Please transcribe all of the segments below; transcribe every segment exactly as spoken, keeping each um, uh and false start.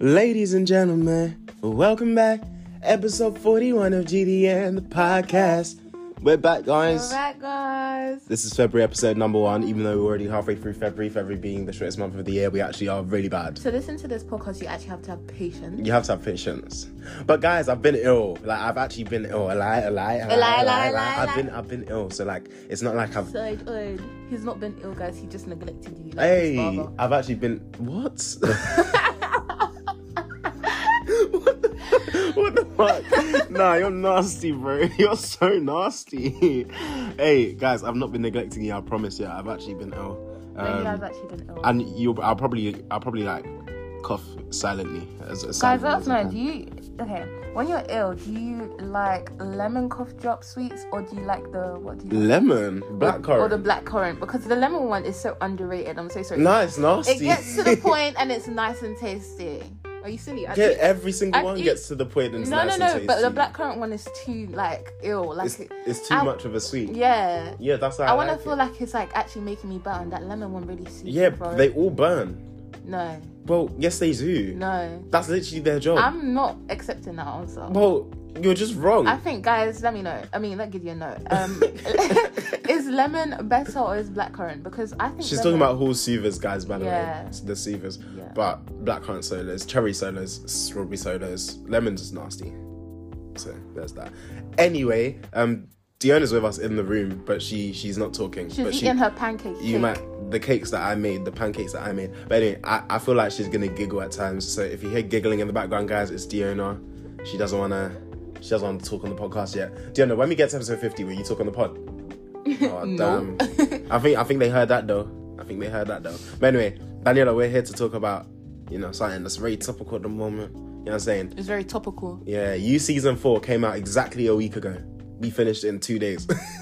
Ladies and gentlemen, welcome back. Episode forty-one of G D N, the podcast. We're back, guys. We're back, guys. This is February episode number one, even though we're already halfway through February. February being the shortest month of the year, we actually are really bad. To listen to this podcast, you actually have to have patience. You have to have patience. But guys, I've been ill. Like, I've actually been ill. A lie, a lie, a lie, a lie, a lie, a lie. I've been, I've been ill. So, like, it's not like I've... So, uh, he's not been ill, guys. He just neglected you. Like hey, I've actually been... What? What the fuck? Nah, you're nasty, bro. You're so nasty. Hey, guys, I've not been neglecting you. I promise you. I've actually been ill. Um, no, you have actually been ill. And you, I'll probably, I'll probably like cough silently. As, as guys, let us know. Do you? Okay, when you're ill, do you like lemon cough drop sweets or do you like the what? Do you like? Lemon, blackcurrant, or, or the blackcurrant? Because the lemon one is so underrated. I'm so sorry. No, it's nasty. It gets to the point and it's nice and tasty. Are you silly? I yeah, think, every single I one think, gets to the point and it's no, nice no, no. and But the tasty. blackcurrant one is too like ill. Like it's, it's too I, much of a sweet. Yeah. Yeah, that's how I, I I want to like feel it. like it's like actually making me burn. That lemon one really suits. Yeah, bro. they all burn. No. Well, yes, they do. No. That's literally their job. I'm not accepting that answer. Well, you're just wrong. I think, guys, let me know. I mean, let give you a note. Um, is lemon better or is blackcurrant? Because I think she's lemon... talking about whole soothers, guys. By the yeah. way, the soothers. Yeah. But blackcurrant sodas, cherry sodas, strawberry sodas, lemons is nasty. So there's that. Anyway, um, Diona's with us in the room, but she she's not talking. She's but eating she, her pancakes. You cake. might the cakes that I made, the pancakes that I made. But anyway, I, I feel like she's gonna giggle at times. So if you hear giggling in the background, guys, it's Diona. She doesn't wanna she doesn't want to talk on the podcast yet. Diona, when we get to episode fifty, will you talk on the pod? Oh no. damn. I think I think they heard that though. I think they heard that though. But anyway, Daniela, we're here to talk about, you know, something that's very topical at the moment. You know what I'm saying? It's very topical. Yeah, You season four came out exactly a week ago. We finished it in two days.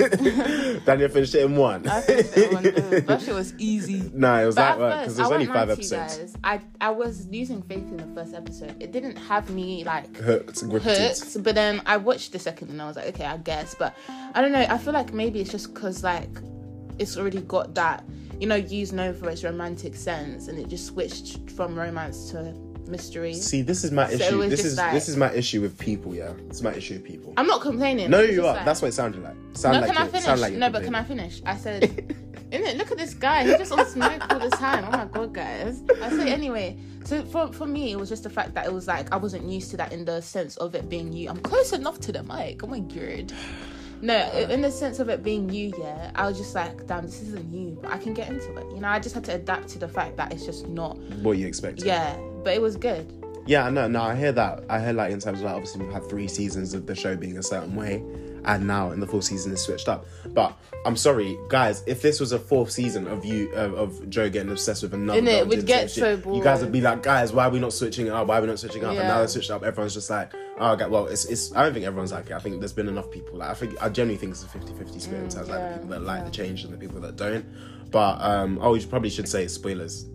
Daniel finished it in one. I finished it in one day. That shit was easy. Nah, it was but that work because there's only five episodes. Guys, I I was losing faith in the first episode. It didn't have me like hooked, riveted. hooked. But then I watched the second and I was like, okay, I guess. But I don't know. I feel like maybe it's just because like it's already got that, you know, You's known for its romantic sense, and it just switched from romance to mystery. See, this is my so issue. This is like, this is my issue with people. Yeah, it's my issue with people. I'm not complaining. No, you are. Like, That's what it sounded like. Sound no, like can I finish? Sound like no, but can I finish? I said, innit, look at this guy. He's just on smoke all the time. Oh my god, guys. I said anyway. So for for me, it was just the fact that it was like I wasn't used to that in the sense of it being you. I'm close enough to the mic. Oh my god. No, in the sense of it being you, yeah, I was just like, damn, this isn't you, but I can get into it. You know, I just had to adapt to the fact that it's just not what you expected. Yeah, but it was good. Yeah, no, no, I hear that. I hear like in terms of like obviously we've had three seasons of the show being a certain way, and now in the fourth season it's switched up. But I'm sorry, guys, if this was a fourth season of you of, of Joe getting obsessed with another Innit, girl, it would doing get some so shit, boring. you guys would be like, guys, why are we not switching it up? Why are we not switching it up? Yeah. And now they switched it up. Everyone's just like, oh, okay, well, it's it's. I don't think everyone's like it. I think there's been enough people. Like I think I generally think it's a fifty-fifty split in terms of like yeah, the people that like yeah. the change and the people that don't. But um, oh, you probably should say spoilers.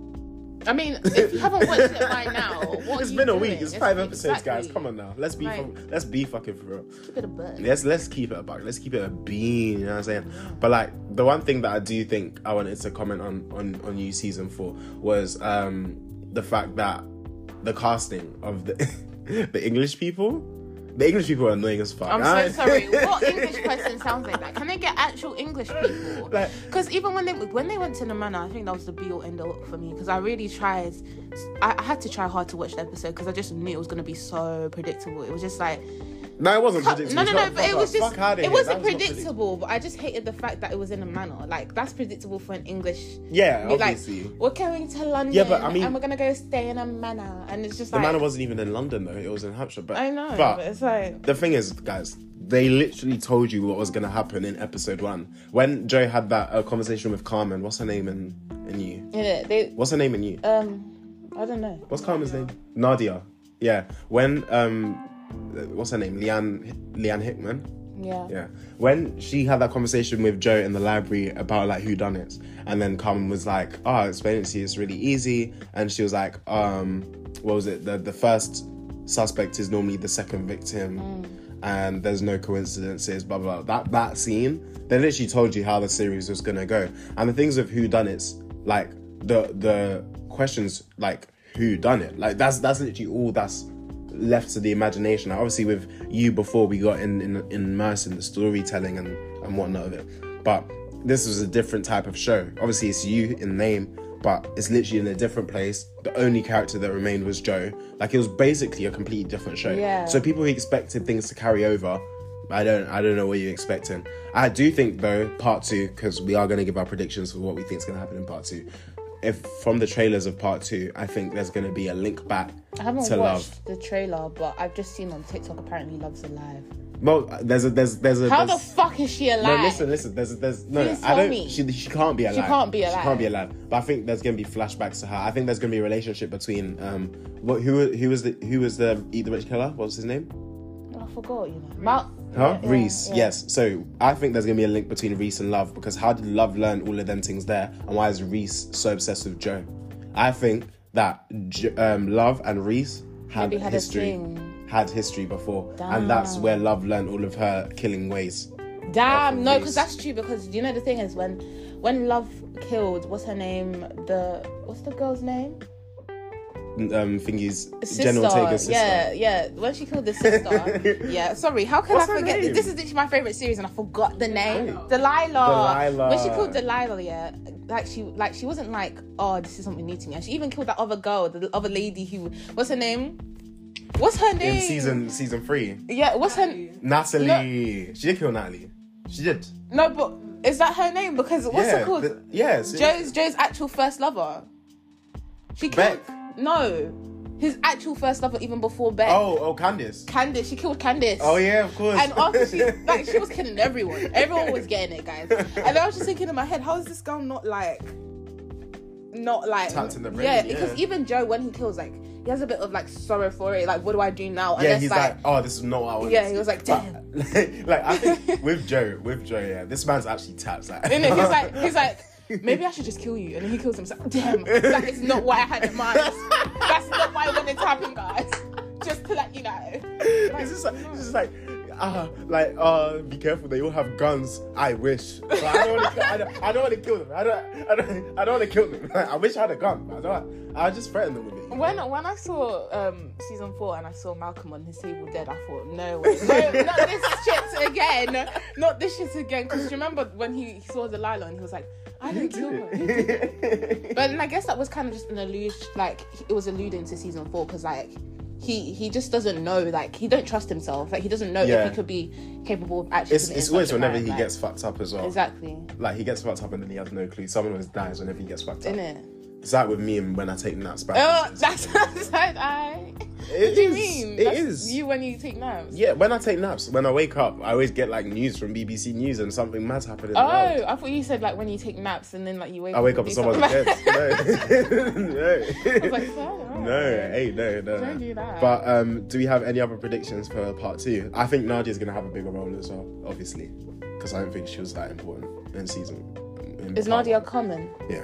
I mean, if you haven't watched it by now, what It's are you been a doing? week. It's five It's- episodes, exactly. guys. Come on now. Let's be Right. for, let's be fucking for real. Keep it a buck. Let's let's keep it a buck. Let's keep it a bean. You know what I'm saying? But like the one thing that I do think I wanted to comment on on on You season four was um the fact that the casting of the the English people. The English people are annoying as fuck. I'm I- so sorry. What English person sounds like that? Can they get actual English people? Like- Because even when they when they went to the manor, I think that was the be all end all for me. Because I really tried, I, I had to try hard to watch the episode because I just knew it was gonna be so predictable. It was just like No, it wasn't predictable. no, no, no. Shut But the it was fuck just up. Fuck outta it here. wasn't That was not predictable. But I just hated the fact that it was in a manor. Like that's predictable for an English. Yeah, Like obviously. we're going to London. Yeah, but I mean- and we're gonna go stay in a manor, and it's just The like manor wasn't even in London though. It was in Hampshire. But I know, But, but it's like. the thing is, guys, they literally told you what was going to happen in episode one. When Joe had that uh, conversation with Carmen, what's her name in, in You? Yeah, they What's her name in You? um, I don't know. What's Carmen's name? Nadia. Yeah. When, um, what's her name? Leanne, Leanne Hickman? Yeah. Yeah. When she had that conversation with Joe in the library about like whodunits, and then Carmen was like, oh, I'll explain it to you, it's really easy. And she was like, um, what was it? The, the first suspect is normally the second victim. Mm. And there's no coincidences, blah, blah, blah. That, that scene, they literally told you how the series was going to go. And the things of whodunits, like, the the questions, like, who done it. Like that's that's literally all that's left to the imagination. Like, obviously with you before we got in, in immersed in the storytelling and, and whatnot of it. But this was a different type of show. Obviously it's you in name, but it's literally in a different place. The only character that remained was Joe. Like it was basically a completely different show. Yeah. So people who expected things to carry over, I don't I don't know what you're expecting. I do think though, part two, because we are going to give our predictions for what we think is going to happen in part two. If from the trailers of part two, I think there's going to be a link back I haven't to watched Love. the trailer, but I've just seen on TikTok apparently Love's alive. Well, there's a there's there's a How there's, the fuck is she alive? No, listen, listen. There's there's no. Please I tell don't. me. She she can't be alive. She can't be alive. She can't be alive. But I think there's gonna be flashbacks to her. I think there's gonna be a relationship between um what who who was the who was the Eat the Rich killer? What was his name? I forgot. You know. Mal- Huh? yeah, Reese. yeah. Yes. So I think there's gonna be a link between Reese and Love, because how did Love learn all of them things there, and why is Reese so obsessed with Joe? I think that J- um, Love and Reese had, Maybe had a history. thing. Had history before, Damn. and that's where Love learned all of her killing ways. Damn, Of no, Reese. because that's true. Because you know the thing is when when Love killed, what's her name? The what's the girl's name? Um, thingy's Sister. Jenna Ortega's sister. Yeah, yeah. When she killed the sister. yeah. Sorry, how can What's I her forget? name? This is literally my favorite series, and I forgot the name. Hey. Delilah. Delilah. When she killed Delilah, yeah, like she like she wasn't like, oh, this is something new to me. And she even killed that other girl, the other lady who, what's her name? What's her name? In season season three, Yeah, what's her? Natalie. She did kill Natalie. She did. No, but is that her name? Because what's yeah, it called? the- yes. Joe's Joe's actual first lover. She killed. Beck. No, his actual first lover, even before Beck. Oh, oh, Candice. Candice. She killed Candice. Oh yeah, of course. And after she, like, she was killing everyone. Everyone was getting it, guys. And I was just thinking in my head, how is this girl not like, not like, Tapped in the brain, yeah, yeah. because even Joe, when he kills, like, he has a bit of like sorrow for it. Like, what do I do now? And yeah, it's he's like, oh, this is not what I wanted. Yeah, he was like, damn. But, like, like, I think with Joe, with Joe, yeah, this man's actually taps. Like, And then he's like, he's like, maybe I should just kill you. And then he kills himself. Damn, that is not what I had in mind. That's not what I wanted to happen, guys. Just to let you know. it's just like, it's just like, ah, like, uh, be careful. They all have guns. I wish. But I don't want to. I don't, I don't want to kill them. I don't. I don't. I don't want to kill them. Like, I wish I had a gun. I don't. I just threaten them with it. When when I saw um, season four and I saw Malcolm on his table dead, I thought, no way, no, not this shit again, not this shit again. Because you remember when he saw Delilah and he was like, I didn't kill her. Who did it? But then I guess that was kind of just an allusion, like it was alluding to season four, because like he he just doesn't know, like he don't trust himself, like he doesn't know Yeah. if he could be capable of actually. It's committing it's always such a whenever crime, he like, gets fucked up as well. exactly, Like he gets fucked up and then he has no clue. Someone always dies whenever he gets fucked up. isn't it? It's like with me and when I take naps back. Oh, that's side eye. It What do you is. mean? It That's is. you when you take naps. Yeah, when I take naps, when I wake up, I always get like news from B B C News and something mad's happened in the Oh, world. I thought you said like when you take naps and then like you wake I up. wake up and and do someone's something. dead. No. no. I was like, oh, No, hey, no, no. Don't do that. But um, do we have any other predictions for part two? I think Nadia's gonna have a bigger role as well, obviously, because I don't think she was that important in season. In Is part Nadia one. common? Yeah.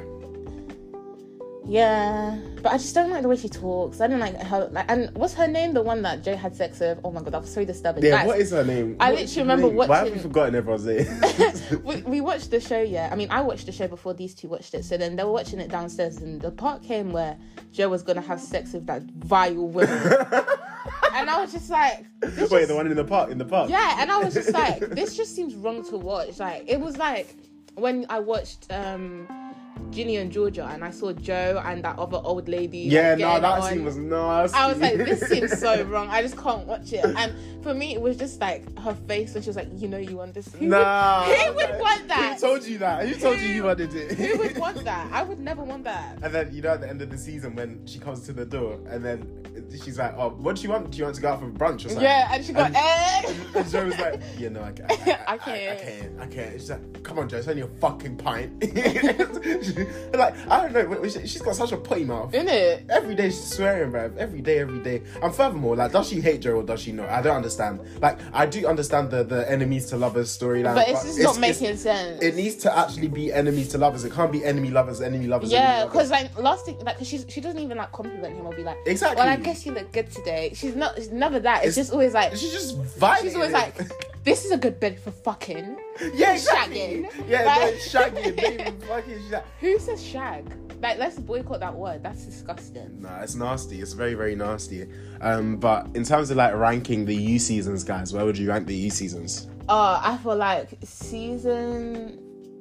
Yeah, but I just don't like the way she talks. I don't like her. Like, and what's her name? The one that Joe had sex with. Oh my god, that was so disturbing. Yeah. Guys, What is her name? I What literally is her remember name? Why have watching- we forgotten everyone's name? we, we watched the show. Yeah, I mean, I watched the show before these two watched it. So then they were watching it downstairs, and the part came where Joe was gonna have sex with that vile woman, and I was just like, this Wait, just- the one in the park. In the park. Yeah, and I was just like, this just seems wrong to watch. Like, it was like when I watched um, Ginny and Georgia, and I saw Joe and that other old lady. Yeah, like, no, getting that on. scene was nasty. I was like, this seems so wrong. I just can't watch it. And for me, it was just like her face when she was like, you know, you want this. Who Nah. would, who would want that? Who told you that? Who told you you Who- wanted it? Who would want that? I would never want that. And then, you know, at the end of the season, when she comes to the door, and then she's like, oh, what do you want? Do you want to go out for brunch or something? Yeah, and she got And- eh. And Joe was like, yeah, no, I can't. I, I I, can't. I can't. I can't. She's like, come on, Joe, it's only a fucking pint. Like, I don't know. she- She's got such a potty mouth. In it. Every day she's swearing, bruv. Every day, every day. And furthermore, like, does she hate Joe or does she not? I don't understand. Like, I do understand the, the enemies to lovers storyline. But it's just not making sense. It needs to actually be enemies to lovers. It can't be enemy lovers, enemy lovers. Yeah, enemy lovers. because like last thing, like, cause she's she doesn't even like compliment him or be like, Exactly. well, I guess you look good today. She's not. She's never that. It's, It's- just always like She's just vibing. she's always like, this is a good bed for fucking. yeah, exactly. shagging. Yeah, Like- no, shagging, baby, fucking. She's like, Who says shag? Like, let's boycott that word. That's disgusting. Nah, it's nasty. It's very, very nasty. Um, but in terms of like ranking the U seasons, guys, where would you rank the U seasons? Oh, I feel like season,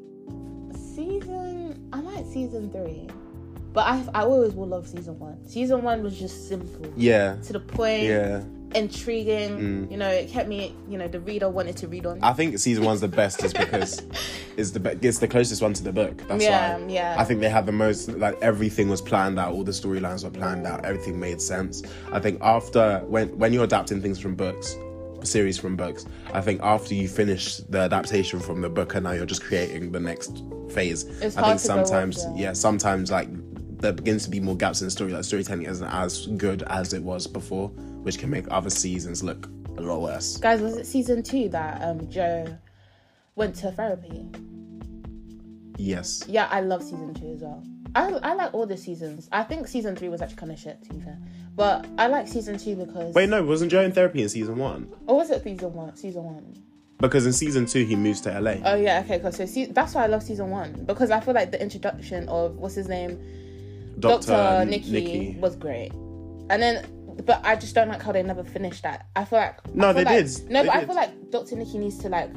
season. I like season three, but I, I always will love season one. Season one was just simple. Yeah. To the point. Yeah. Intriguing. Mm. You know, it kept me. You know, the reader wanted to read on. I think season one's the best, just because it's the be- it's the closest one to the book. That's yeah, why. yeah. I think they had the most, like, everything was planned out. All the storylines were planned out. Everything made sense. I think after when when you're adapting things from books, series from books, I think after you finish the adaptation from the book and now you're just creating the next phase. It's I hard think to go sometimes, on, yeah. yeah, sometimes like there begins to be more gaps in the story. Like storytelling isn't as good as it was before, which can make other seasons look a lot worse. Guys, was it season two that um Joe went to therapy? Yes. Yeah, I love season two as well. I I like all the seasons. I think season three was actually kind of shit, to be fair. But I like season two because... Wait, no, wasn't Joe in therapy in season one? Or was it season one? Season one. Because in season two, he moves to L A. Oh, yeah, okay, cool. So see, that's why I love season one. Because I feel like the introduction of, what's his name? Doctor Doctor Nikki, Nikki. was great. And then... But I just don't like how they never finished that. I feel like... No, I feel they like, did. No, They but I did. feel like Doctor Nikki needs to, like,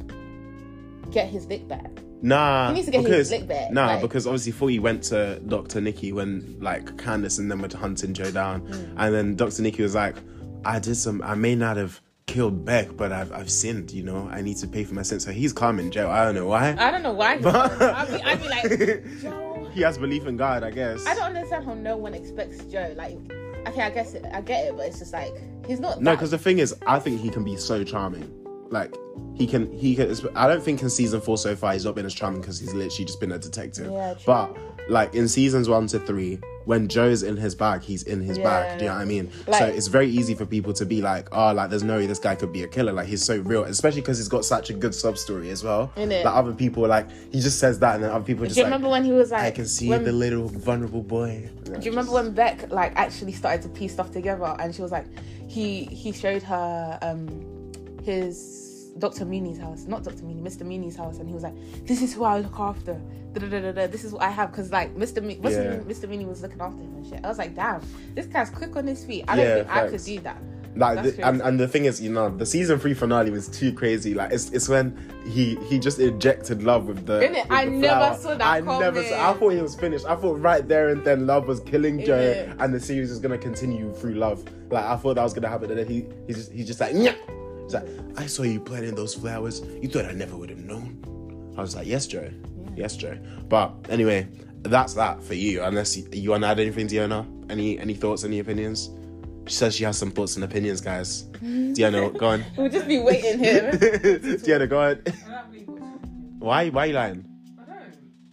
get his lick back. Nah, He needs to get because, his lick back, Nah, like- because obviously before he went to Doctor Nikki when like Candace and them were hunting Joe down, Mm. and then Doctor Nikki was like, "I did some. I may not have killed Beck, but I've I've sinned. You know, I need to pay for my sins." So he's calm in jail. I don't know why. I don't know why. He I'd, be, I'd be like, Joe... He has belief in God, I guess. I don't understand how no one expects Joe. Like, okay, I guess it, I get it, but it's just like he's not. No, that- because the thing is, I think he can be so charming. Like he can, he can. I don't think in season four so far he's not been as charming because he's literally just been a detective. Yeah, true. But like in seasons one to three, when Joe's in his bag, he's in his Yeah, bag. Do you know what I mean? like- so it's very easy for people to be like, oh, like there's no way this guy could be a killer. Like he's so real, especially because he's got such a good sub story as well. Innit? Like other people, like he just says that, and then other people are Do just you like, remember when he was like? I can see when, the little vulnerable boy. Do you remember when Beck like actually started to piece stuff together, and she was like, he he showed her um his Doctor Mooney's house, not Doctor Mooney, Mister Mooney's house, and he was like, "This is who I look after. Da, da, da, da, da. This is what I have." Because like Mister Me- what's his Yeah. name? Mister Mooney was looking after him and shit. I was like, "Damn, this guy's quick on his feet. I don't Yeah, think I could facts. do that." Like That's the, and, crazy. and the thing is, you know, the season three finale was too crazy. Like it's it's when he he just injected love with the. Innit? with I the never flower. saw that I never coming. saw. I thought he was finished. I thought right there and then love was killing Joe, Innit? and the series was gonna continue through love. Like I thought that was gonna happen, and then he he's just he's just like, Nyah! He's like, I saw you planting those flowers. You thought I never would have known. I was like, yes, Joe. Yeah. Yes, Joe. But anyway, that's that for you. Unless you, you want to add anything, Diana? Any any thoughts? Any opinions? She says she has some thoughts and opinions, guys. Diana, go on. We'll just be waiting here. Diana, go on. I don't believe what's happening. Why? Why are you lying? I don't.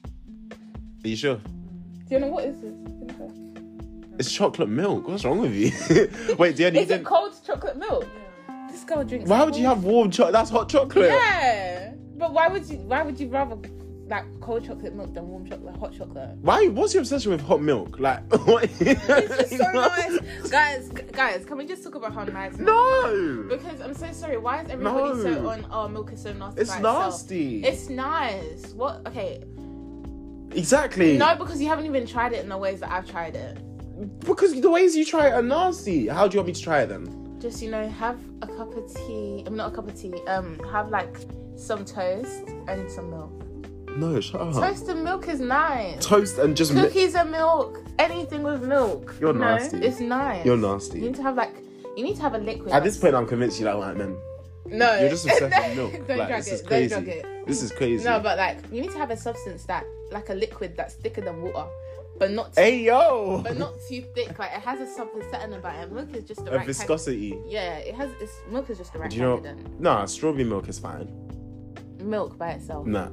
Are you sure? Do you know what is this? It's chocolate milk. What's wrong with you? Wait, Diana, you Is it didn't... cold chocolate milk? This girl drinks. Why would you cold- have warm chocolate? That's hot chocolate. Yeah, but why would you? Why would you rather like cold chocolate milk than warm chocolate, hot chocolate? Why? What's your obsession with hot milk? Like, what? It's just so nice, guys. g- Guys, can we just talk about how nice? No. Because I'm so sorry. Why is everybody No. so on? Oh, milk is so nasty. It's by itself? nasty. It's nice. What? Okay. Exactly. No, because you haven't even tried it in the ways that I've tried it. Because the ways you try it are nasty. How do you want me to try it then? Just, you know, have a cup of tea. I'm not a cup of tea. Um, have like some toast and some milk. No, shut up. Toast and milk is nice. Toast and just mi- Cookies and milk. Anything with milk. You're you know? nasty. It's nice. You're You nasty. need to have like. You need to have a liquid. At this point, I'm convinced you don't like men. no, You're just obsessed with milk. Don't Like, drug this is it. crazy. Don't drug it. This is crazy. No, but like you need to have a substance that, like a liquid that's thicker than water, but not. Too, Hey yo. But not too thick. Like it has a something certain about it. Milk is just the A right viscosity. Kind. Yeah, it has. It's milk is just the right Do you know? kind of Nah, strawberry milk is fine. milk by itself. Nah.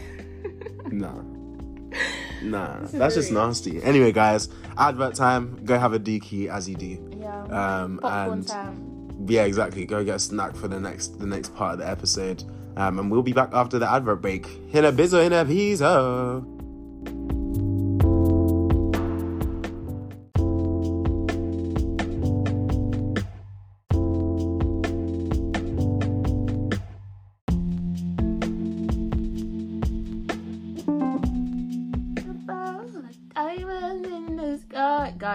Nah. Nah. This is That's just very- nasty. Anyway, guys, advert time. Go have a dookie as you do. Yeah. Um, Popcorn and time. yeah, exactly. Go get a snack for the next the next part of the episode. Um, and we'll be back after the advert break. In a bizzo, in a pizzo. I will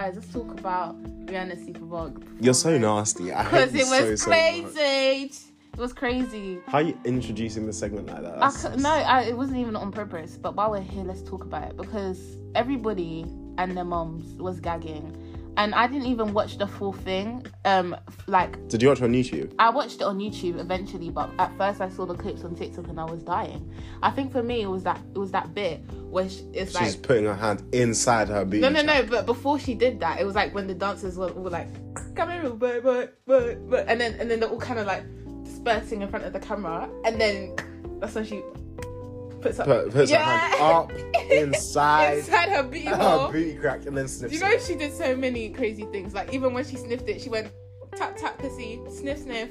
guys, let's talk about Rihanna's Super Bowl. You're so nasty. I hate Because it you was so, crazy. So it was crazy. How are you introducing the segment like that? I That's, c- no, I, it wasn't even on purpose. But while we're here, let's talk about it. Because everybody and their moms was gagging. And I didn't even watch the full thing. Um, like Did you watch on YouTube? I watched it on YouTube eventually, but at first I saw the clips on TikTok and I was dying. I think for me it was that it was that bit where she, it's She's like putting her hand inside her booty. no, no, no. But before she did that, it was like when the dancers were, were like, "Come here, but, but, but, but," and then and then they're all kind of like dispersing in front of the camera, and then that's when she puts up, Put, puts yeah. her hand up inside, inside her booty her hole. booty crack and then sniffs Do you know it. she did so many crazy things? Like even when she sniffed it, she went tap tap pussy, sniff sniff,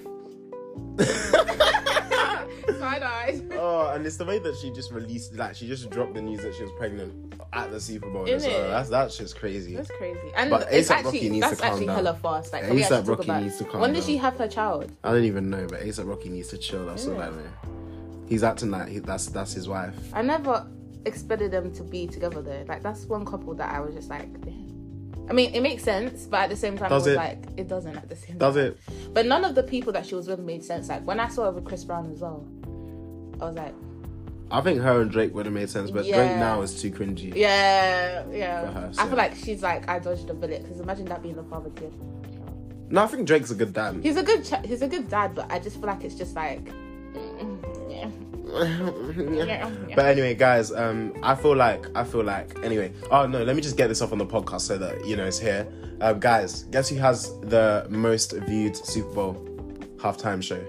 side eyes. Oh, and it's the way that she just released, like she just dropped the news that she was pregnant at the Super Bowl. Is So it? that's that's just crazy. That's crazy. And But it's A$AP Rocky actually needs to that's calm actually down. hella fast. Like can we A$AP actually talk Rocky about needs to calm when did down. she have her child? I don't even know, but A$AP Rocky needs to chill. That's all I know. He's acting like he, that's that's his wife. I never expected them to be together though. Like that's one couple that I was just like, damn. I mean, it makes sense, but at the same time, Does it was it? like it doesn't at the same Does time. it? But none of the people that she was with made sense. Like when I saw her with Chris Brown as well, I was like, I think her and Drake would have made sense, but Yeah. Drake now is too cringy. yeah, yeah. For her, I so- feel like she's like I dodged a bullet because imagine that being the father to your child. No, I think Drake's a good dad. He's a good ch- he's a good dad, but I just feel like it's just like, mm, yeah. Yeah. But anyway, guys, um, I feel like I feel like anyway. Oh no, let me just get this off on the podcast so that you know it's here. Um, guys, guess who has the most viewed Super Bowl halftime show?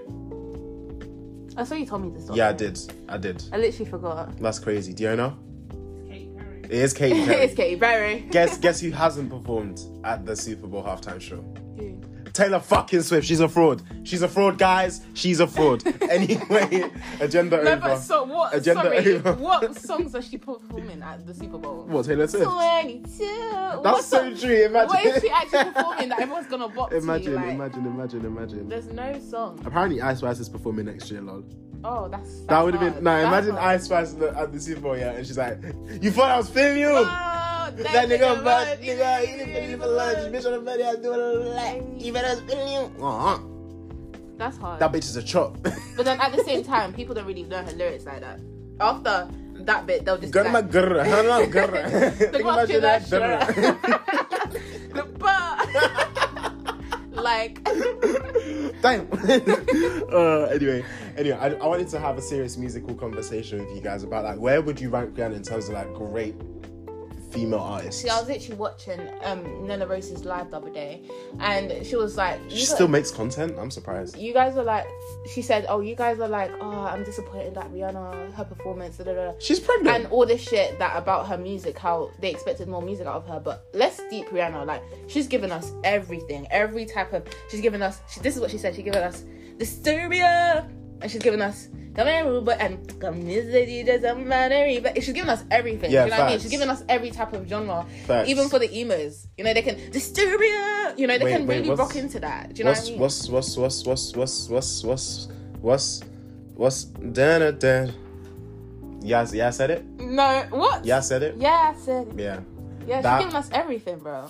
I saw you told me this. Yeah, I did. I did. I literally forgot. That's crazy. Do you know? It is Katy Perry. It's Katy Perry. Guess guess who hasn't performed at the Super Bowl halftime show? Who? Taylor fucking Swift. She's a fraud. She's a fraud, guys. She's a fraud. Anyway, agenda No, over. but so what? Agenda sorry, over. what songs is she performing at the Super Bowl? What, Taylor Swift? twenty-two. That's What so song- true. Imagine. What is she actually performing that everyone's gonna bop to? Imagine, Like, imagine, imagine, imagine. There's no song. Apparently, Ice Spice is performing next year, lol. Oh, that's, that's That would have been hard. no. That's Imagine hard. Ice Spice at the, at the Super Bowl, yeah, and she's like, "You thought I was filming you? Oh, that nigga, but nigga, you didn't pay for lunch. Bitch on the video, I do it like you better spin you." Uh-huh. That's hard. That bitch is a chop. But then at the same time, people don't really know her lyrics like that. After that bit, they'll just Girl, be my like, girl, hello, girl. the Think about your muscular that shirt. girl. The butt. Like, Damn. uh, anyway, anyway, I, I wanted to have a serious musical conversation with you guys about like where would you rank Rihanna in terms of like great female artists? see, I was literally watching um, Nella Rose's live the other day, and she was like, She you still guys, makes content. I'm surprised. you guys are like, she said, oh, you guys are like, oh, I'm disappointed that Rihanna, her performance, da, da, da. She's pregnant. And all this shit that about her music, how they expected more music out of her. But let's deep Rihanna. Like, she's given us everything, every type of. She's given us. She, this is what she said. She's given us Disturbia, and she's given us Come here, Ruba, and come this lady doesn't matter. But she's given us everything. Yeah, you know what I mean? facts. She's given us every type of genre, Facts. even for the emos. You know, they can Disturbia. You know, they Wait, can wait, really what's- rock into that. Do you know what's, what I mean? what's what's what's what's what's what's what's what's what's da da da? Yeah, yeah, I said it. No, what? Yeah, I said it. Yeah, I said. it. Yeah. Yeah, she's That- giving us everything, bro.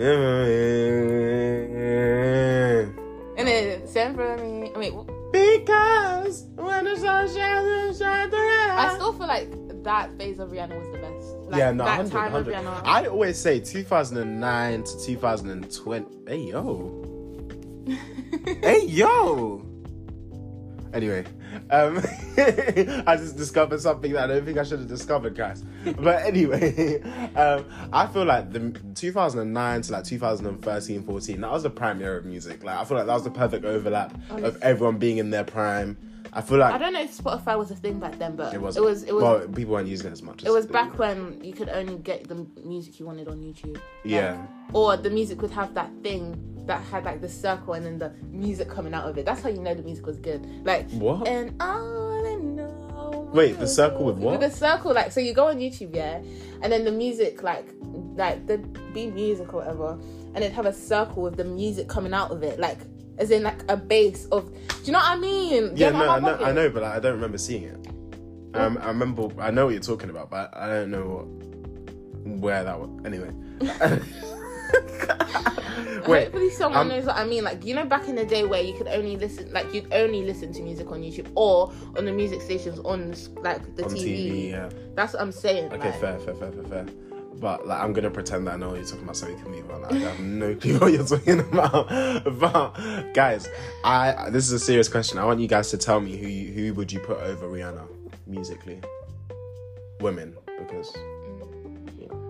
And then send for me. I mean, Because when the sun shines, shine through your I eyes. still feel like that phase of Rihanna was the best. Like, Yeah, no, that one hundred, time one of hundred. Rihanna. I always say two thousand nine to two thousand twenty. Hey, yo. Hey, yo. Anyway, um, I just discovered something that I don't think I should have discovered, guys. But anyway, um, I feel like the two thousand nine to like two thousand thirteen, fourteen, that was the prime era of music. Like, I feel like that was the perfect overlap of everyone being in their prime. I feel like I don't know if Spotify was a thing back then, but it was. it was. It was. Well, people weren't using it as much. As it was they back do. when you could only get the music you wanted on YouTube. Yeah. Like, or the music would have that thing that had like the circle and then the music coming out of it. That's how you know the music was good. Like What? And all I know. Wait, the circle with what? With the circle, like so you go on YouTube, yeah, and then the music, like like the B music or whatever, and it'd have a circle with the music coming out of it, like as in like a base of. Do you know what I mean? Do Yeah, you know no, what I I'm know, talking? I know, but like, I don't remember seeing it. Um, I remember, I know what you're talking about, but I don't know what, where that was. Anyway, Wait, Hopefully someone um, knows what I mean. Like, you know, back in the day where you could only listen, like, you'd only listen to music on YouTube or on the music stations on, like, the on T V. T V, yeah. That's what I'm saying. Okay, like. fair, fair, fair, fair, fair. But like, I'm gonna pretend that I know what you're talking about, so we can move on. I have no clue what you're talking about. But guys, I this is a serious question. I want you guys to tell me who you, who would you put over Rihanna musically? Women, because you know.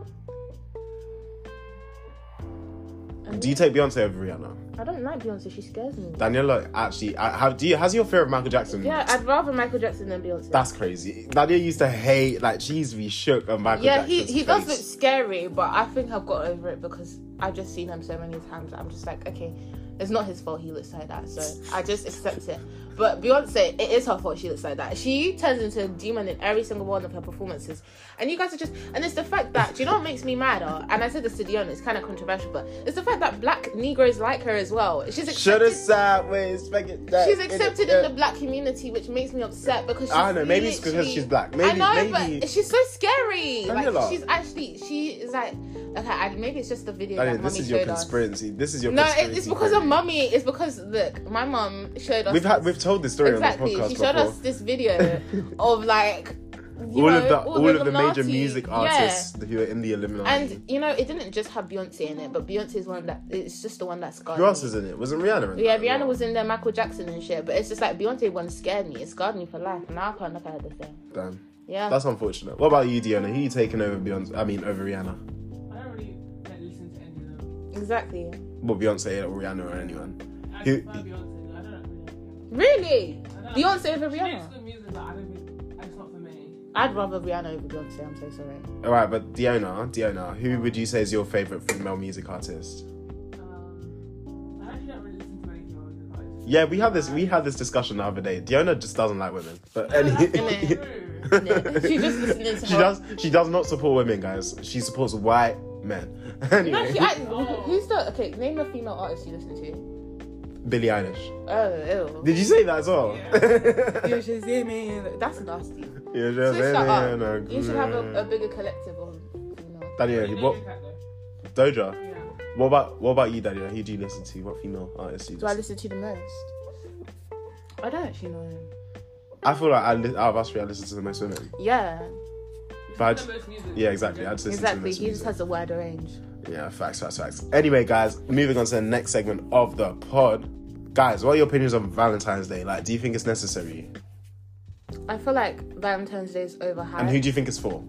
Do you take Beyonce over Rihanna? I don't like Beyonce. She scares me. Daniela, actually, I, have, do you, has your fear of Michael Jackson? Yeah, I'd rather Michael Jackson than Beyonce. That's crazy. Daniela used to hate, like, she used to be shook of Michael yeah, Jackson's he he face. does look scary, but I think I've got over it because I've just seen him so many times. I'm just like, okay, it's not his fault he looks like that, so I just accept it. But Beyonce, it is her fault she looks like that. She turns into a demon in every single one of her performances. And you guys are just... And it's the fact that... Do you know what makes me mad? Or, and I said this to Dion, it's kind of controversial, but it's the fact that black Negroes like her as well. She's accepted... Should have sideways. She's accepted in the black community, which makes me upset because she's I don't know, maybe it's because she's black. Maybe, I know, maybe... but she's so scary. Daniela. Like, she's actually... She is like... Okay, I, maybe it's just the video Daniela, that this Mummy is your showed us. conspiracy. This is your No, conspiracy. it, it's because theory. of Mummy. It's because, look, my mum showed us... We've had we've told this story Exactly. on the podcast She showed before. us this video of like you all know, of the all, all the of the major Illuminati. music Yeah. artists who are in the Illuminati. And you know, it didn't just have Beyonce in it, but Beyonce's one that it's just the one that scarred Who else me. is in it? Wasn't Rihanna in Yeah, that? Rihanna was in there, Michael Jackson and shit. But it's just like Beyonce one scared me. It scarred me for life. Now I can't look at her the same. Damn. Yeah. That's unfortunate. What about you, Diona? Who you taking over Beyonce? I mean, over Rihanna? I don't really like, listen to any of them. Exactly. Well, Beyonce or Rihanna or anyone? I Who? prefer Beyonce. I don't really like Beyonce. Really? I don't know. Beyonce over She makes Rihanna? good music, but I don't think it's not for me. I'd rather Rihanna over Beyonce. I'm so sorry. All right, but Diona, Diona, who would you say is your favorite female music artist? Um, I actually don't really listen to any female music artists. Yeah, we had this we had this discussion the other day. Diona just doesn't like women, but No, any. that's not Innit? true. Yeah. She just listening to She her. does. She does not support women, guys. She supports white men. No, Anyway, she, I, who's the okay? Name a female artist you listen to. Billie Eilish. Oh, ew. Did you say that as well? You should see me. That's nasty. Yeah, So yeah, shut yeah, up. no, You should have a, yeah. a bigger collective of female. Daniel, You what know Cat, though. Doja? Yeah. What about what about you, Daniel? Who do you listen to? What female artists do you Do I listen listen to the most? I don't actually know him. I feel like I li- out of us three, I listen to the most women. Yeah, But I Listen just- to most music. yeah, exactly. I just listen to the exactly. most He just music. has a wider range. Yeah, facts, facts, facts. Anyway, guys, moving on to the next segment of the pod. Guys, what are your opinions on Valentine's Day? Like, do you think it's necessary? I feel like Valentine's Day is overhyped. And who do you think it's for?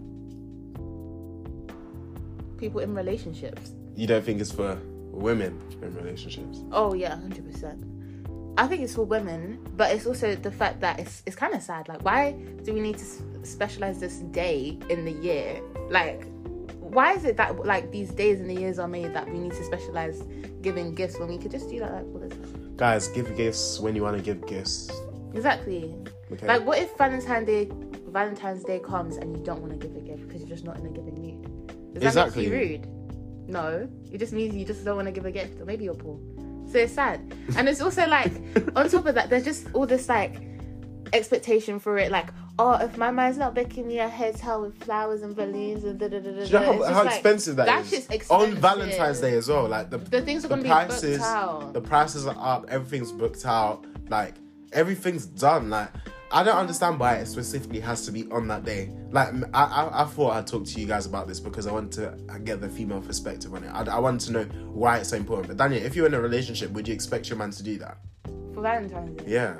People in relationships. You don't think it's for women in relationships? Oh yeah, hundred percent. I think it's for women, but it's also the fact that it's it's kind of sad. Like, why do we need to s- specialize this day in the year? Like, why is it that like these days and the years are made that we need to specialize giving gifts when we could just do that like all the time? Guys, give gifts when you want to give gifts. Exactly. Okay. Like, what if Valentine's Day Valentine's Day comes and you don't want to give a gift because you're just not in a giving mood? Does that Exactly. make you rude? No, it just means you just don't want to give a gift, or maybe you're poor. So it's sad. And it's also like, on top of that, there's just all this like expectation for it, like, oh, if my man's not baking me a hotel with flowers and balloons and da da da da. Do you know how, it's just how like, expensive that that is? shit's On expensive. Valentine's Day as well. Like, the, The things are the gonna be prices, booked out. the prices are up, everything's booked out, like, everything's done. Like, I don't understand why it specifically has to be on that day. Like, I, I, I thought I'd talk to you guys about this because I wanted to get the female perspective on it. I, I wanted to know why it's so important. But Daniel, if you're in a relationship, would you expect your man to do that? For Valentine's Day. Yeah.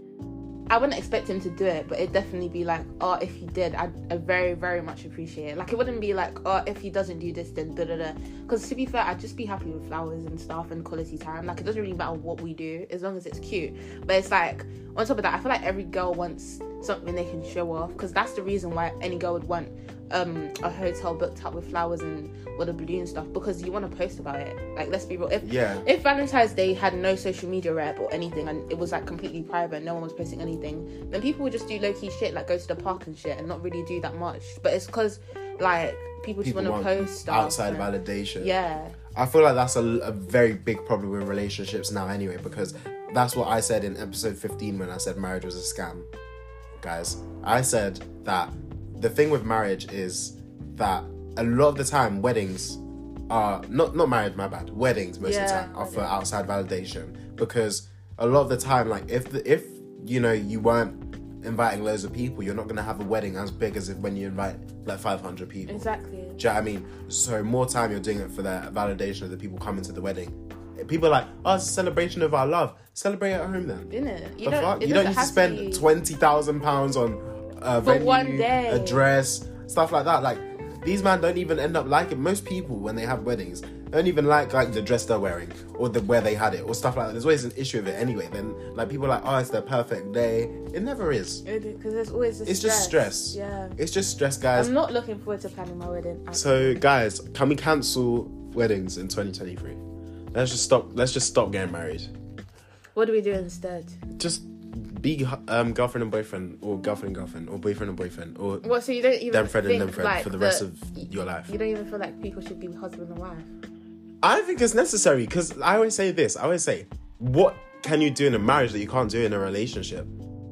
I wouldn't expect him to do it, but it'd definitely be like, oh, if he did, I'd, I'd very, very much appreciate it. Like, it wouldn't be like, oh, if he doesn't do this, then da da da. Because to be fair, I'd just be happy with flowers and stuff and quality time. Like, it doesn't really matter what we do as long as it's cute. But it's like, on top of that, I feel like every girl wants something they can show off, because that's the reason why any girl would want um a hotel booked up with flowers and with a balloon and stuff, because you want to post about it. Like, let's be real, if Yeah. if Valentine's Day had no social media rep or anything and it was like completely private, no one was posting anything, then people would just do low-key shit, like go to the park and shit and not really do that much. But it's because like people just People want to want post stuff outside and- validation. yeah I feel like that's a, a very big problem with relationships now anyway, because that's what I said in episode fifteen when I said marriage was a scam. Guys, I said that the thing with marriage is that a lot of the time weddings are not not married, my bad, weddings most of the Yeah, time are for weddings. outside validation, because a lot of the time, like if the, if you know you weren't inviting loads of people, you're not gonna have a wedding as big as if when you invite like five hundred people. Exactly. Do you know what I mean? So more time you're doing it for the validation of the people coming to the wedding. People are like, oh, it's a celebration of our love. Celebrate at home then. Innit? The fuck? You don't need to spend be... twenty thousand pounds on uh, For venue, one day. a dress, stuff like that. Like, these men don't even end up liking. Most people, when they have weddings, don't even like like the dress they're wearing or the where they had it or stuff like that. There's always an issue with it anyway. Then like people are like, oh, it's their perfect day. It never is. Because there's always this It's stress. just stress. Yeah. It's just stress, guys. I'm not looking forward to planning my wedding. at So, all. guys, can we cancel weddings in twenty twenty-three? Let's just stop. Let's just stop getting married. What do we do instead? Just be um, girlfriend and boyfriend, or girlfriend and girlfriend, or boyfriend and boyfriend, or What? So you don't even them friend think and them friend like for the the- rest of your life. You don't even feel like people should be husband and wife. I think it's necessary because I always say this. I always say, what can you do in a marriage that you can't do in a relationship?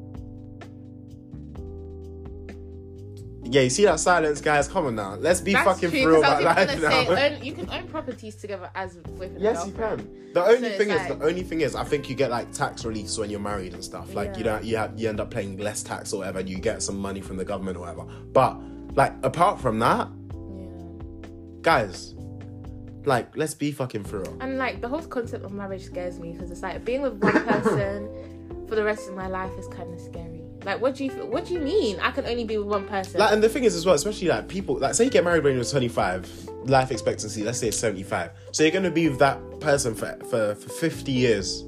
Yeah, you see that silence, guys? Come on now. Let's be That's fucking true, for real 'cause I about was life even gonna now. say, own, you can own properties together as boyfriend Yes, and you girlfriend. can. The only So thing it's is, like- the only thing is, I think you get like tax release when you're married and stuff. Like you Yeah. don't, you have, you end up paying less tax or whatever. And you get some money from the government or whatever. But like apart from that, Yeah. guys, like let's be fucking for real. And like the whole concept of marriage scares me because it's like being with one person for the rest of my life is kind of scary. Like, what do you feel, what do you mean? I can only be with one person. Like, and the thing is as well, especially like people, like say you get married when you're twenty-five, life expectancy, let's say it's seventy-five. So you're gonna be with that person for for, for fifty years.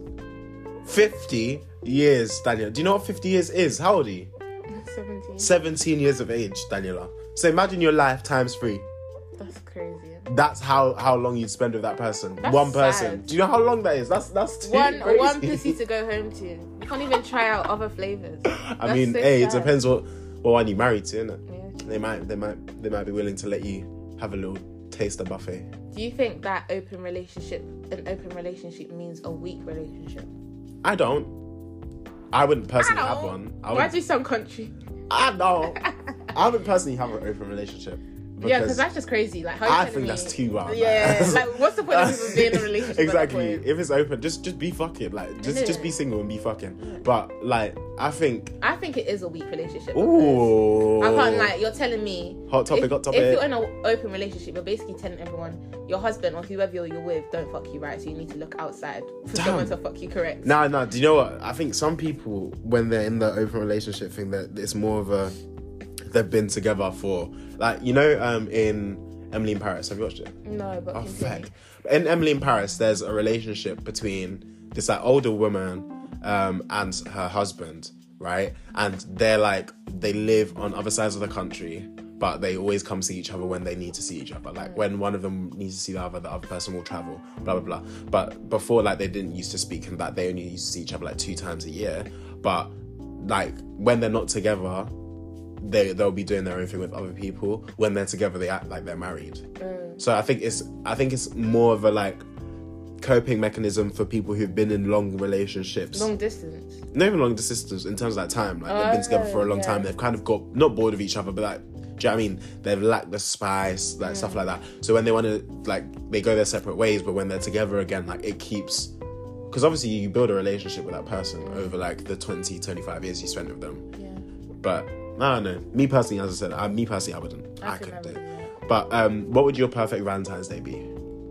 fifty years, Daniel. Do you know what fifty years is? How old are you? seventeen. seventeen years of age, Daniela. So imagine your life times three. That's crazy. That's how, how long you'd spend with that person. That's one person. sad. Do you know how long that is? That's that's too One crazy. one pussy to go home to. You can't even try out other flavors. I mean, so hey, it sad. depends what what one you married to, innit? Yeah. They might they might they might be willing to let you have a little taster buffet. Do you think that open relationship, an open relationship means a weak relationship? I don't. I wouldn't personally I have don't. one. I Why wouldn't. do you sound country? I don't. I wouldn't personally have an open relationship. Yeah, because that's just crazy. Like, how you I telling think me- that's too wild. Yeah, man. like, what's the point of even being in a relationship? at that Exactly. point? If it's open, just just be fucking. Like just Innit? just be single and be fucking. But like I think. I think it is a weak relationship. because Ooh. I can't like. You're telling me. Hot topic. If, hot topic. if you're in an open relationship, you're basically telling everyone your husband or whoever you're, you're with don't fuck you right, so you need to look outside for Damn. someone to fuck you correct. No, no. Do you know what? I think some people, when they're in the open relationship thing, that it's more of a they've been together for like you know, um, in Emily in Paris. Have you watched it? No, but Oh, continue. fuck. In Emily in Paris, there's a relationship between this like older woman um, and her husband, right? And they're like they live on other sides of the country, but they always come see each other when they need to see each other. Like when one of them needs to see the other, the other person will travel, blah blah blah. But before, like they didn't used to speak, and that they only used to see each other like two times a year. But like when they're not together, they they'll be doing their own thing with other people. When they're together, they act like they're married. Mm. So I think it's I think it's more of a like coping mechanism for people who've been in long relationships. Long distance. Not even long distance in terms of like time. Like they've been together for a long Oh, yeah. time. They've kind of got not bored of each other, but like, do you know what I mean? They've lacked the spice, like stuff like that. So when they want to like they go their separate ways, but when they're together again, like it keeps. Because obviously you build a relationship with that person over like the twenty, twenty-five years you spent with them. Yeah. But I don't know. Me personally, as I said, I, me personally, I wouldn't. I, I could couldn't do never it. do that. But um, what would your perfect Valentine's Day be?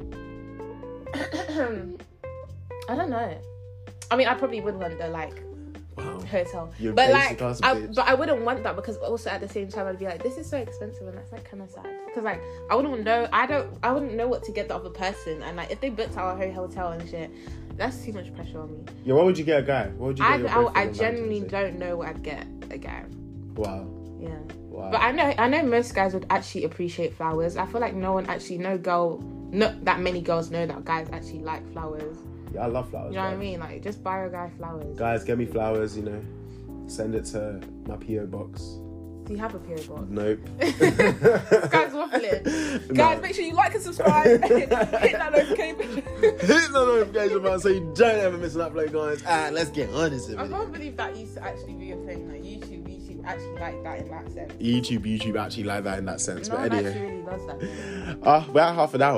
I don't know. I mean, I probably would want the like Wow. hotel, You're but basic like, ass I, bitch. but I wouldn't want that because also at the same time I'd be like, this is so expensive, and that's like kind of sad because like I wouldn't know. I don't. I wouldn't know what to get the other person, and like if they booked our whole hotel and shit, that's too much pressure on me. Yeah, what would you get a guy? What would you get I your I, boyfriend I on genuinely Valentine's Day? don't know what I'd get a guy. Wow. Yeah. Wow. But I know I know most guys would actually appreciate flowers. I feel like no one actually, no girl, not that many girls know that guys actually like flowers. Yeah, I love flowers. You know what I bro. mean? Like, just buy a guy flowers. Guys, get me flowers, you know. Send it to my P O box. Do you have a period box? Nope. This guy's waffling. No. Guys, make sure you like and subscribe. Hit that notification. Hit the notification button so you don't ever miss an upload, guys. Ah, let's get on this I video. can't believe that used to actually be a thing. Like, YouTube, YouTube actually like that in that sense. YouTube, YouTube actually like that in that sense. No but one anyway, actually really does that. uh, we're at half an hour.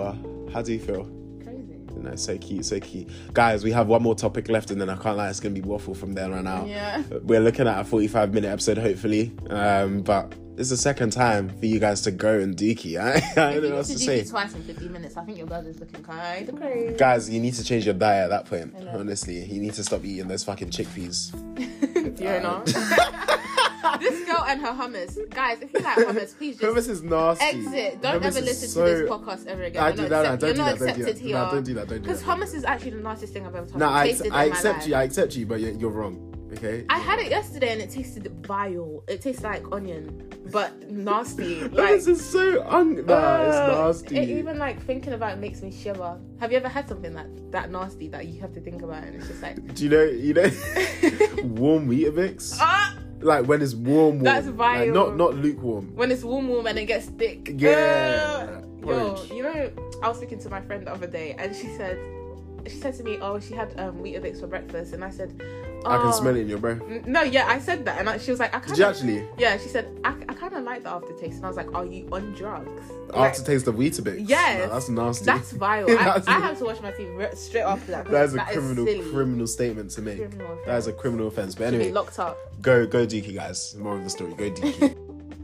How do you feel? Crazy. No, so cute, so cute. Guys, we have one more topic left and then I can't lie, it's going to be waffle from there on out. Yeah. We're looking at a forty-five minute episode, hopefully. Um, but it's the second time for you guys to go and dookie. I, I don't know what else to say. Twice in fifty minutes. I think your brother's looking kind of crazy. Guys, you need to change your diet at that point. Honestly, you need to stop eating those fucking chickpeas. You know? This girl and her hummus. Guys, if you like hummus, please just Hummus is nasty. exit. Don't Hummus ever is listen so... to this podcast ever again. I You're do not, that, accept- don't you're do not that, don't do accepted that. here. No, don't do that, don't do Because that. hummus is actually the nicest thing I've ever No, I, tasted I in my accept life. you, I accept you, but you're, you're wrong. Okay? I had it yesterday and it tasted vile. It tastes like onion, but nasty. Like, Hummus is so un... Nah, uh, it's nasty. It, even like thinking about it makes me shiver. Have you ever had something that that nasty that you have to think about and it's just like Do you know, you know, warm Weetabix? ah, Like when it's warm, warm. That's vile. Like, not, not lukewarm. when it's warm, warm and it gets thick. Yeah. Uh, yo, Porridge. you know, I was speaking to my friend the other day and she said, she said to me, "Oh, she had um, Weetabix for breakfast," and I said, oh. I can smell it in your breath. N- No, yeah, I said that, and I, she was like, "I kind Did you actually? Yeah, she said, "I, I kind of like the aftertaste," and I was like, "Are you on drugs?" Aftertaste of Weetabix? Yes. Nah, that's nasty. That's vile. That's- I, I have to wash my teeth re- straight after that. 'cause That is a that criminal, silly. criminal statement to make. Criminal offense. That is a criminal offense. But Should be anyway, locked up. go, go Dookie, guys. More of the story. Go Dookie.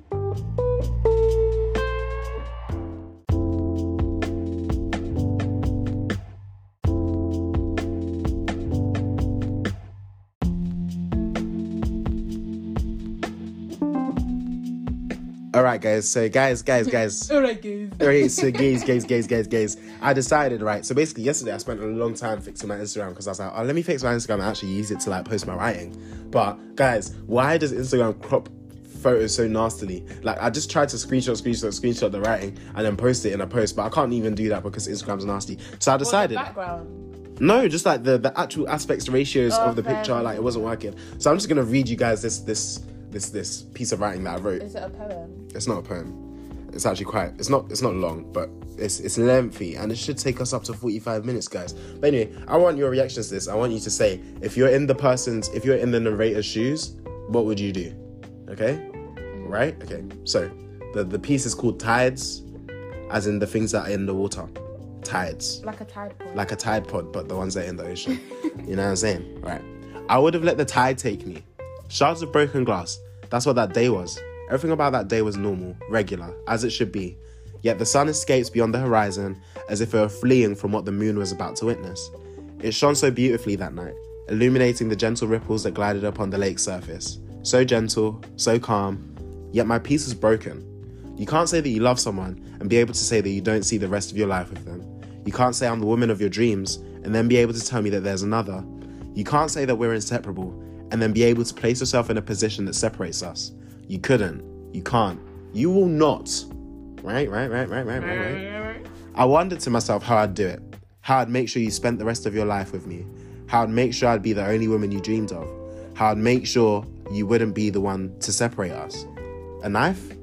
All right, guys. So, guys, guys, guys. All right, guys. Alright, so gays, gays, gays, gays, gays. I decided, right, so basically yesterday I spent a long time fixing my Instagram because I was like, oh, let me fix my Instagram and actually use it to like post my writing. But guys, why does Instagram crop photos so nastily? Like I just tried to screenshot, screenshot, screenshot the writing and then post it in a post, but I can't even do that because Instagram's nasty. So I decided, What's the background? no, just like the, the actual aspects ratios Oh, of the fair. picture, like it wasn't working. So I'm just gonna read you guys this this this this piece of writing that I wrote. Is it a poem? It's not a poem. It's actually quite. It's not. It's not long, but it's it's lengthy, and it should take us up to forty-five minutes, guys. But anyway, I want your reactions to this. I want you to say if you're in the person's, if you're in the narrator's shoes, what would you do? Okay, right? Okay. So the the piece is called Tides, as in the things that are in the water. Tides, Like a tide pod. like a tide pod, but the ones that are in the ocean. You know what I'm saying? Right. I would have let the tide take me. Shards of broken glass. That's what that day was. Everything about that day was normal, regular, as it should be. Yet the sun escapes beyond the horizon as if it were fleeing from what the moon was about to witness. It shone so beautifully that night, illuminating the gentle ripples that glided upon the lake's surface. So gentle, so calm, yet my peace was broken. You can't say that you love someone and be able to say that you don't see the rest of your life with them. You can't say I'm the woman of your dreams and then be able to tell me that there's another. You can't say that we're inseparable and then be able to place yourself in a position that separates us. You couldn't. You can't. You will not. Right, right, right, right, right, right, right. I wondered to myself how I'd do it. How I'd make sure you spent the rest of your life with me. How I'd make sure I'd be the only woman you dreamed of. How I'd make sure you wouldn't be the one to separate us. A knife?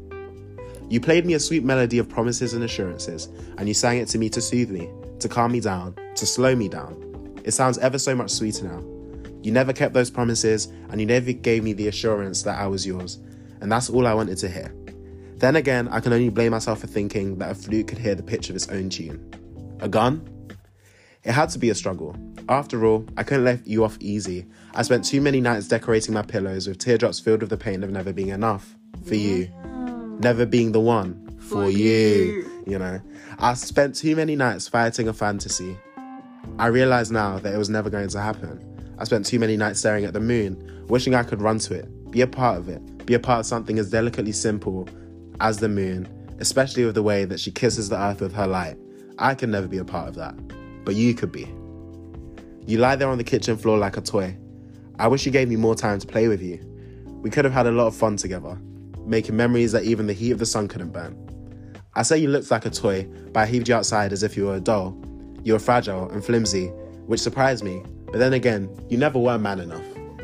You played me a sweet melody of promises and assurances, and you sang it to me to soothe me, to calm me down, to slow me down. It sounds ever so much sweeter now. You never kept those promises, and you never gave me the assurance that I was yours. And that's all I wanted to hear. Then again, I can only blame myself for thinking that a flute could hear the pitch of its own tune. A gun? It had to be a struggle. After all, I couldn't let you off easy. I spent too many nights decorating my pillows with teardrops filled with the pain of never being enough. For you. Never being the one. For, For you. you. You know? I spent too many nights fighting a fantasy. I realise now that it was never going to happen. I spent too many nights staring at the moon, wishing I could run to it, be a part of it, be a part of something as delicately simple as the moon, especially with the way that she kisses the earth with her light. I could never be a part of that, but you could be. You lie there on the kitchen floor like a toy. I wish you gave me more time to play with you. We could have had a lot of fun together, making memories that even the heat of the sun couldn't burn. I say you looked like a toy, but I heaved you outside as if you were a doll. You were fragile and flimsy, which surprised me, but then again, you never were man enough.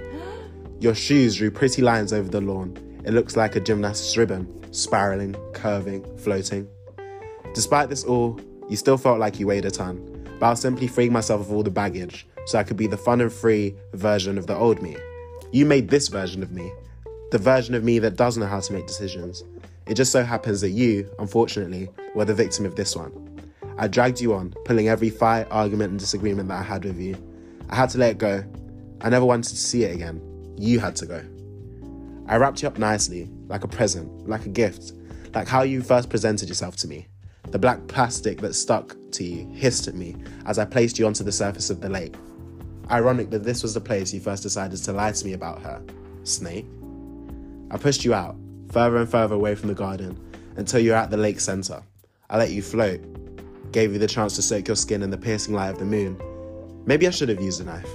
Your shoes drew pretty lines over the lawn. It looks like a gymnast's ribbon, spiraling, curving, floating. Despite this all, you still felt like you weighed a ton, but I was simply freeing myself of all the baggage so I could be the fun and free version of the old me. You made this version of me, the version of me that does know how to make decisions. It just so happens that you, unfortunately, were the victim of this one. I dragged you on, pulling every fight, argument, and disagreement that I had with you. I had to let it go. I never wanted to see it again. You had to go. I wrapped you up nicely, like a present, like a gift, like how you first presented yourself to me. The black plastic that stuck to you hissed at me as I placed you onto the surface of the lake. Ironic that this was the place you first decided to lie to me about her, Snake. I pushed you out, further and further away from the garden, until you were at the lake centre. I let you float, gave you the chance to soak your skin in the piercing light of the moon. Maybe I should have used a knife.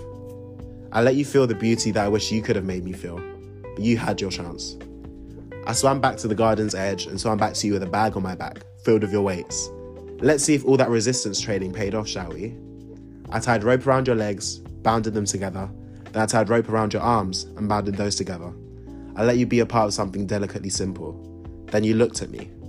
I let you feel the beauty that I wish you could have made me feel, but you had your chance. I swam back to the garden's edge and swam back to you with a bag on my back, filled with your weights. Let's see if all that resistance training paid off, shall we? I tied rope around your legs, bounded them together. Then I tied rope around your arms and bounded those together. I let you be a part of something delicately simple. Then you looked at me.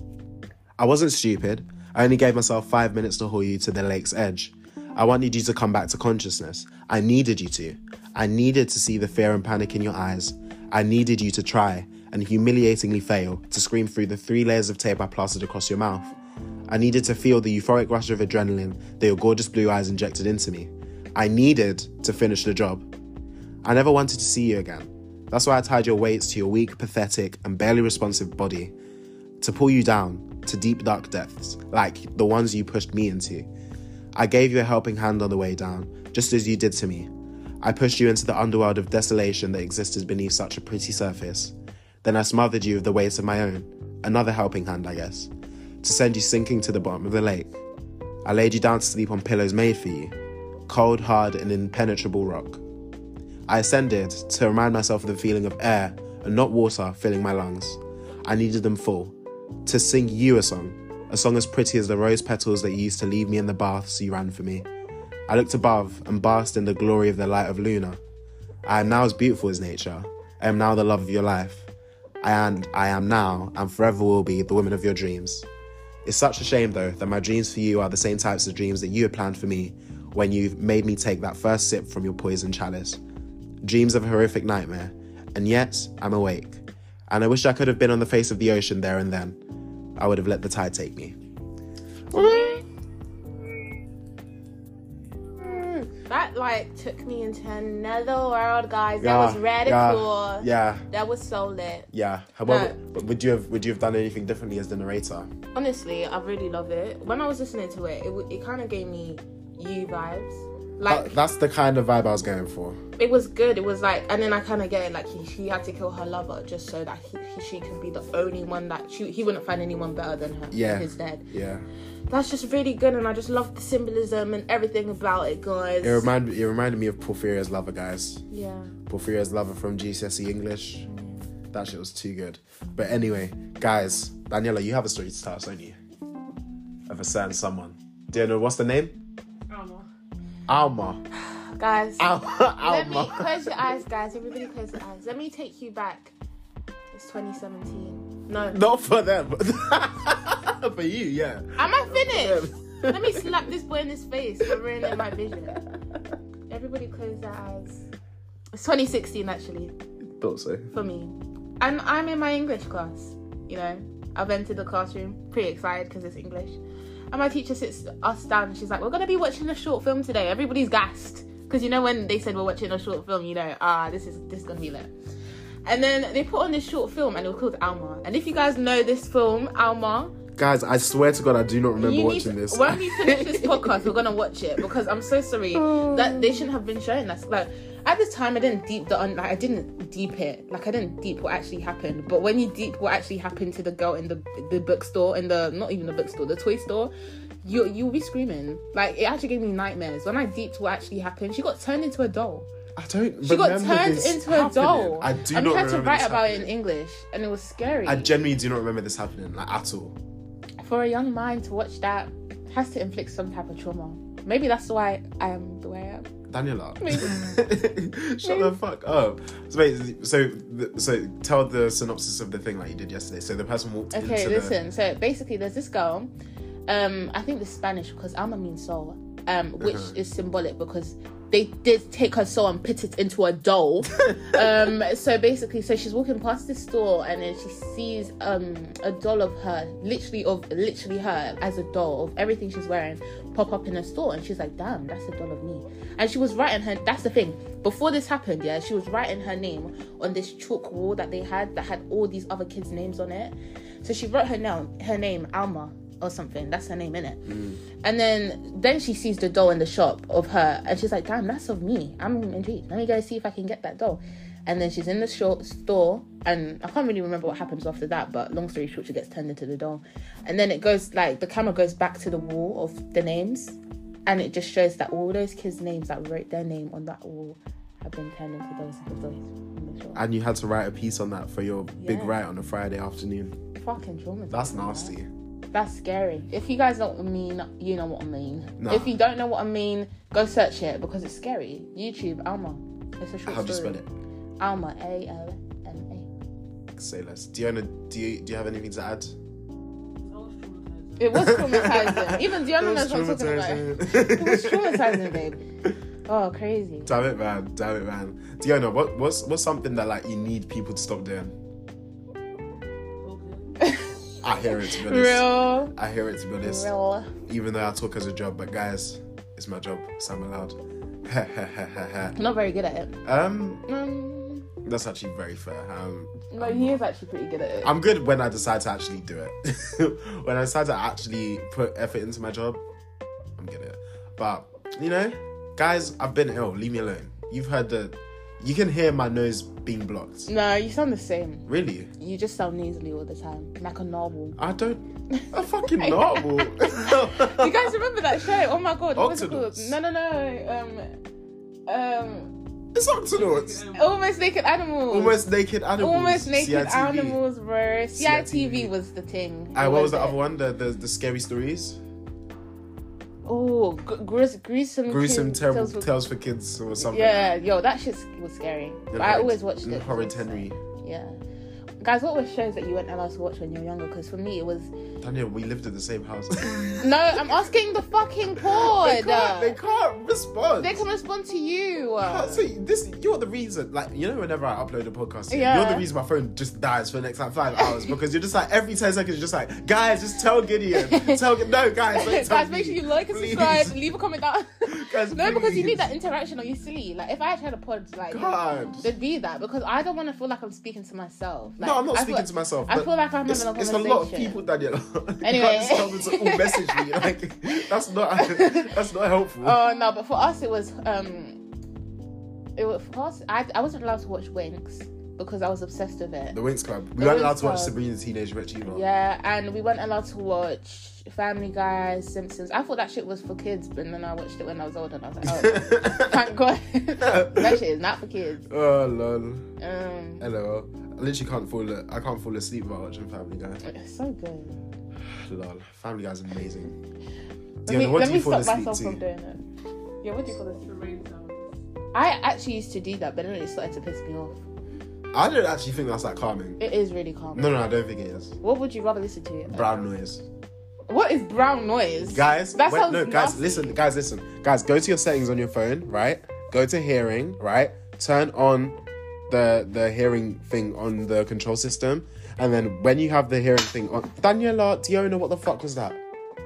I wasn't stupid. I only gave myself five minutes to haul you to the lake's edge. I wanted you to come back to consciousness. I needed you to. I needed to see the fear and panic in your eyes. I needed you to try and humiliatingly fail to scream through the three layers of tape I plastered across your mouth. I needed to feel the euphoric rush of adrenaline that your gorgeous blue eyes injected into me. I needed to finish the job. I never wanted to see you again. That's why I tied your weights to your weak, pathetic, and barely responsive body to pull you down to deep, dark depths, like the ones you pushed me into. I gave you a helping hand on the way down, just as you did to me. I pushed you into the underworld of desolation that existed beneath such a pretty surface. Then I smothered you with the weight of my own, another helping hand, I guess, to send you sinking to the bottom of the lake. I laid you down to sleep on pillows made for you, cold, hard, and impenetrable rock. I ascended to remind myself of the feeling of air and not water filling my lungs. I needed them full, to sing you a song, a song as pretty as the rose petals that you used to leave me in the baths you ran for me. I looked above and basked in the glory of the light of Luna. I am now as beautiful as nature. I am now the love of your life. And I am now, and forever will be, the woman of your dreams. It's such a shame, though, that my dreams for you are the same types of dreams that you had planned for me when you made me take that first sip from your poison chalice. Dreams of a horrific nightmare, and yet I'm awake. And I wish I could have been on the face of the ocean there and then. I would have let the tide take me. That like took me into another world, guys. Yeah, that was radical. Yeah, yeah. That was so lit. Yeah. However, No. would you have would you have done anything differently as the narrator? Honestly, I really love it. When I was listening to it, it, w- it kind of gave me you vibes. Like That- that's the kind of vibe I was going for. it was good. It was like, and then I kind of get it. Like he, he had to kill her lover just so that he, he, she could be the only one that she, he wouldn't find anyone better than her. Yeah. In his dead. Yeah. That's just really good, and I just love the symbolism and everything about it, guys. It reminded it reminded me of Porphyria's lover, guys. Yeah. Porphyria's lover from G C S E English. That shit was too good. But anyway, guys, Daniela, you have a story to tell us, don't you? Of a certain someone. Do you know what's the name? Alma. Alma. Guys. Alma. Let me Alma. close your eyes, guys. Everybody close your eyes. Let me take you back. It's twenty seventeen. No. Not for them. For you, yeah. Am I finished? Let me slap this boy in his face for ruining my vision. Everybody close their eyes. It's twenty sixteen, actually, Thought so. for me. And I'm in my English class, you know. I've entered the classroom, pretty excited because it's English. And my teacher sits us down and she's like, we're going to be watching a short film today. Everybody's gassed. Because you know when they said we're watching a short film, you know, ah, this is this is going to be lit. And then they put on this short film and it was called Alma. And if you guys know this film, Alma... Guys, I swear to God, I do not remember You need watching to- this. When we finish this podcast, we're gonna watch it because I'm so sorry that they shouldn't have been showing us. Like at the time, I didn't deep the un- like I didn't deep it. Like I didn't deep what actually happened. But when you deep what actually happened to the girl in the the bookstore, in the not even the bookstore, the toy store, you you'll be screaming. Like it actually gave me nightmares. When I deeped what actually happened, she got turned into a doll. I don't She got remember turned this into a happening. doll. I do and not we had to remember write this about it in happening. English, and it was scary. I genuinely do not remember this happening, like, at all. For a young mind to watch that has to inflict some type of trauma. Maybe that's why I am the way I am. Daniela. Shut the fuck up. So wait, so so tell the synopsis of the thing like you did yesterday. So the person walked Okay, into listen. So basically, there's this girl. Um, I think this Spanish because Alma means soul. Um, which Uh-huh. is symbolic because they did take her soul and put it into a doll. um, so basically, so she's walking past this store and then she sees um a doll of her, literally of literally her as a doll of everything she's wearing, pop up in a store, and she's like, damn, that's a doll of me. And she was writing her. That's the thing. Before this happened, yeah, she was writing her name on this chalk wall that they had that had all these other kids' names on it. So she wrote her name, her name Alma or something. That's her name, innit? Mm. And then then she sees the doll in the shop of her, and she's like, damn, that's of me. I'm intrigued. Let me go see if I can get that doll. And then she's in the short store, and I can't really remember what happens after that, but long story short, she gets turned into the doll. And then it goes, like, the camera goes back to the wall of the names, and it just shows that all those kids' names that wrote their name on that wall have been turned into those of those in the shop. And you had to write a piece on that for your yeah. big write on a Friday afternoon. Fucking traumatizing. That's nasty. Right? That's scary. If you guys know what I mean, you know what I mean. No. If you don't know what I mean, go search it because it's scary. YouTube, Alma. It's a short How do you story. spell it? Alma, A L M A. Say less. Diona, do you do you have anything to add? It was traumatizing. Even Diona knows what I'm talking about. It was traumatizing, babe. Oh, crazy. Damn it, man. Damn it, man. Diona, what what's what's something that like you need people to stop doing? I hear it, to be honest. Real. I hear it, to be honest. Real. Even though I talk as a job, but guys, it's my job, so I'm allowed. I'm not very good at it. Um, um, that's actually very fair. Um, no, he is actually pretty good at it. I'm good when I decide to actually do it. When I decide to actually put effort into my job, I'm good at it. But, you know, guys, I've been ill. Leave me alone. You've heard the... You can hear my nose being blocked. No, you sound the same. Really? You just sound nasally all the time. Like a novel. I don't... A fucking novel. You guys remember that show? Oh my god. What was it called? Octonauts. No, no, no. Um... Um... It's Octonauts. Almost Naked Animals. Almost Naked Animals. Almost Naked C I T V. Animals, bro. C I T V was the thing. Uh, what was the it? other one? The, the the scary stories? Oh, g- gris- gruesome, Gruesome, kids, terrible tales for- tales for kids or something. Yeah, yo, that shit was scary. But I always watched it. Horrid Henry. Yeah. Guys, what were shows that you weren't allowed to watch when you were younger? Because for me, it was... Daniel, we lived in the same house. No, I'm asking the fucking pod. They can't, they can't respond. They can respond to you. Can't say this. You're the reason. Like, you know, whenever I upload a podcast, here, Yeah. you're the reason my phone just dies for the next like five hours because you're just like every ten seconds, you're just like, guys, just tell Gideon. Tell no, guys. Don't tell Guys, me. make sure you like and Please. subscribe, leave a comment down. Guys, No, because you please. need that interaction or you're silly. Like, if I actually had a pod, like, God. there'd be that because I don't want to feel like I'm speaking to myself. Like, No, I'm not I speaking feel, to myself. I but feel like I'm it's, having a it's a conversation. lot of people, Daniel. Anyway. You can't just tell them to all message me. Like, that's not that's not helpful. Oh no, but for us it was um, it was for us. I I wasn't allowed to watch Winx because I was obsessed with it. The Winx Club. We The weren't Winx allowed to watch Club. Sabrina the Teenage Witch either. Yeah, and we weren't allowed to watch Family Guy, Simpsons. I thought that shit was for kids, but then I watched it when I was older and I was like, oh, thank God. That shit is not for kids. Oh lol. Um, Hello. I literally can't fall. I can't fall asleep while watching Family Guy. it's so good. Lol. Family Guy's amazing. Let Diana, me, what let do me you fall stop asleep myself to? from doing it. Yeah, what do you call The this? rain sounds. I actually used to do that, but then it started to piss me off. I don't actually think that's like calming. It is really calm. No, no, I don't think it is. What would you rather listen to? Brown noise. What is brown noise? Guys, that wait, sounds no, guys, nasty. listen, guys, listen. Guys, go to your settings on your phone, right? Go to hearing, right? Turn on the the hearing thing on the control system. And then when you have the hearing thing on... Daniela, Diona, what the fuck was that?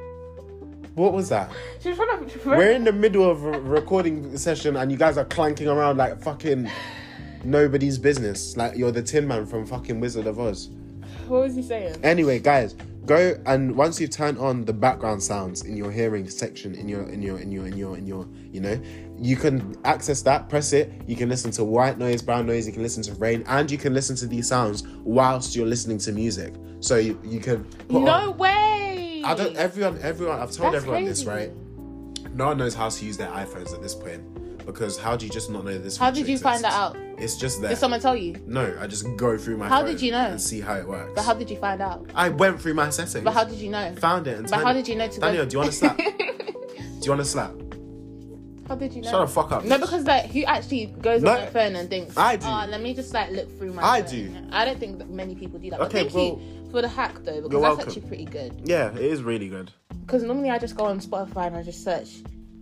What was that? She was trying to... We're in the middle of a recording session and you guys are clanking around like fucking nobody's business. Like you're the Tin Man from fucking Wizard of Oz. What was he saying? Anyway, guys, go and once you've turned on the background sounds in your hearing section, in your, in your, in your, in your, in your, you know, you can access that, press it. You can listen to white noise, brown noise, you can listen to rain, and you can listen to these sounds whilst you're listening to music. So you, you can put No on, way! I don't, everyone, everyone, I've told That's everyone this, crazy. right? No one knows how to use their iPhones at this point. Because how do you just not know this How feature did you find that exists? out? It's just there. Did someone tell you? No, I just go through my How phone did you know? and see how it works. But how did you find out? I went through my settings. But how did you know? Found it and But turned how it. did you know to Daniel, go... do you want to slap? Do you want to slap? How did you know? Shut the fuck up. No, because like who actually goes No, on their phone and thinks, I do. Oh, let me just like look through my I phone. do. I don't think that many people do that. But Okay, thank well, you for the hack though, because you're that's welcome. actually pretty good. Yeah, it is really good. Because normally I just go on Spotify and I just search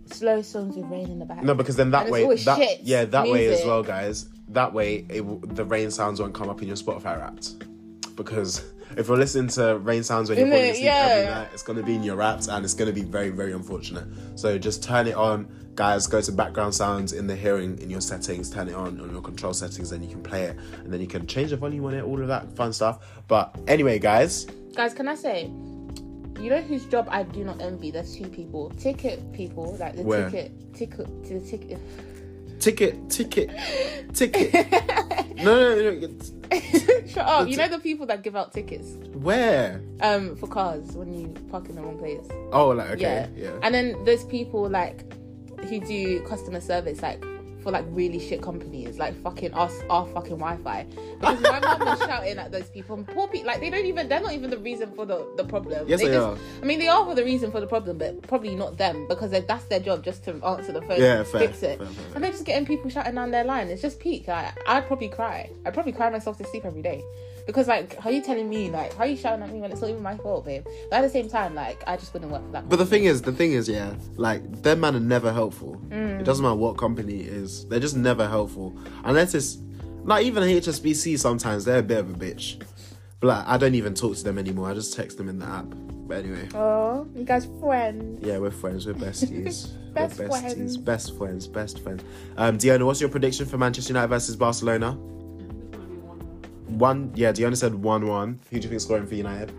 slow songs with rain in the back. No, because then that And it's way, always that shit yeah, that way as music. well, guys. That way, it, w- the rain sounds won't come up in your Spotify Wrapped, because if you're listening to rain sounds when you're Isn't falling it? asleep Yeah. every night, it's gonna be in your Wrapped, and it's gonna be very, very unfortunate. So just turn it on, guys. Go to background sounds in the hearing in your settings. Turn it on on your control settings, then you can play it, and then you can change the volume on it. All of that fun stuff. But anyway, guys. Guys, can I say, you know whose job I do not envy? There's two people. Ticket people, like the Where? ticket, ticket, to the ticket. Ticket, ticket, ticket. no, no, no. no. Shut up. The You ti- know the people that give out tickets Where? um for cars when you park in the wrong place. Oh, like okay, Yeah. yeah. And then there's people like who do customer service like for like really shit companies, like fucking us our fucking Wi-Fi. Because my mum was shouting at those people, and poor people, like they don't even they're not even the reason for the, the problem. Yes, they just, are. I mean, they are for the reason for the problem, but probably not them, because they- that's their job, just to answer the phone, Yeah, and fair, fix it. fair, fair, fair. And they're just getting people shouting down their line. It's just peak. Like, I'd probably cry. I'd probably cry myself to sleep every day. Because, like, how are you telling me, like, how are you shouting at me when it's not even my fault, babe? But at the same time, like, I just wouldn't work for that. But the thing is, the thing is, yeah, like, them man are never helpful. Mm. It doesn't matter what company it is. They're just never helpful. Unless it's, like, even H S B C sometimes, they're a bit of a bitch. But, like, I don't even talk to them anymore. I just text them in the app. But anyway, Oh, you guys friends. yeah, we're friends. We're besties. Best we're besties. friends. Best friends. Best friends. Um, Diona, what's your prediction for Manchester United versus Barcelona? It's gonna be one. One, yeah, Diona said one one. Who do you think is scoring for United?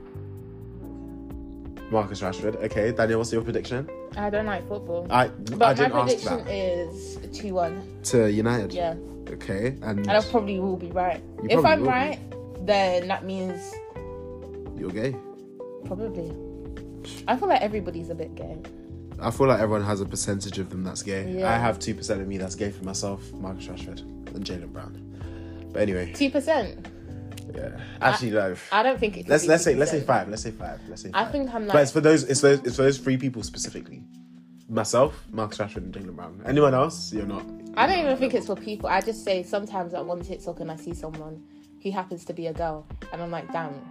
Marcus Rashford. Okay, Daniel, what's your prediction? I don't like football. I, But I didn't my ask prediction that. is two one. To United? Yeah. Okay, and And I probably will be right. You If probably I'm will be. right, then that means you're gay. probably. I feel like everybody's a bit gay. I feel like everyone has a percentage of them that's gay. Yeah. I have two percent of me that's gay for myself, Marcus Rashford, and Jalen Brown. But anyway, two percent. yeah. Actually, no. I don't think it could Let's be let's say let's say two percent. five. Let's say five. Let's say I five. think I'm But like. it's for those. It's those. It's for those three people specifically. Myself, Marcus Rashford, and Jalen Brown. Anyone else? You're not. I don't even think it's for people. I just say sometimes I'm on TikTok and I see someone who happens to be a girl, and I'm like, damn.